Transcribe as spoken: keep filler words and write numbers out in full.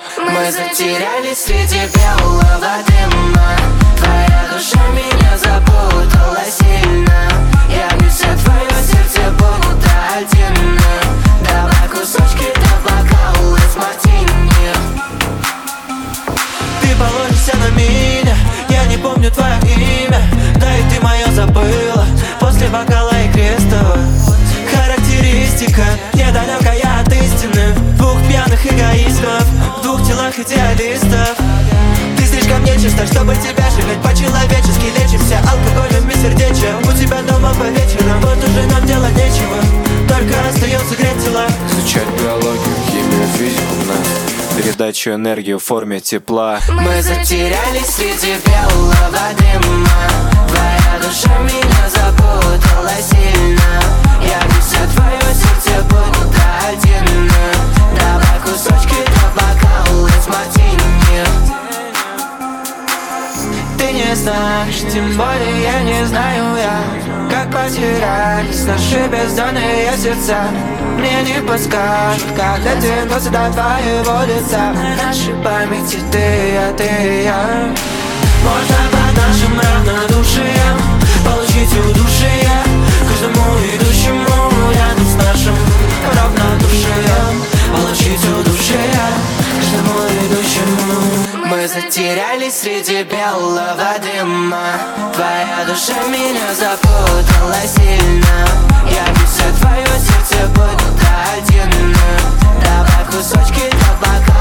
Мы затерялись среди белого дыма. Твоя душа меня запутала сильно. Я бьюсь о твое сердце будто отдельно. Давай кусочки до бокала с мартини. Ты положишься на меня, я не помню твое имя. Да и ты мое забыла после бокала и крестова. Характеристика недалекая от истины. Двух пьяных эгоистов в двух телах идеалистов. Ты слишком нечиста, чтобы тебя жалеть. По-человечески лечимся алкоголем и сердечием. У тебя дома по вечерам, вот уже нам делать нечего. Только остается греть тела. Изучать биологию, химию, физику в нас. Передачу энергии в форме тепла. Мы затерялись среди белого дыма. Твоя душа меня запутала сильно. Я бьюсь о твое сердце будто отдельно. Давай кусочки до бокала с мартини. Ты не знаешь, тем более я не знаю я, как потерялись наши бездонные сердца. Мне не подскажут, как дотянуться до твоего лица. На нашей памяти ты, а ты и я. Можно по нашим равнодушиям получить удушье. Каждому идущему рядом с нашим равнодушием получить удушье. Каждому идущему. Мы затерялись среди белого дыма. Твоя душа меня запутала сильно. Я бьюсь о твое сердце будто отдельно. Давай кусочки до бокала.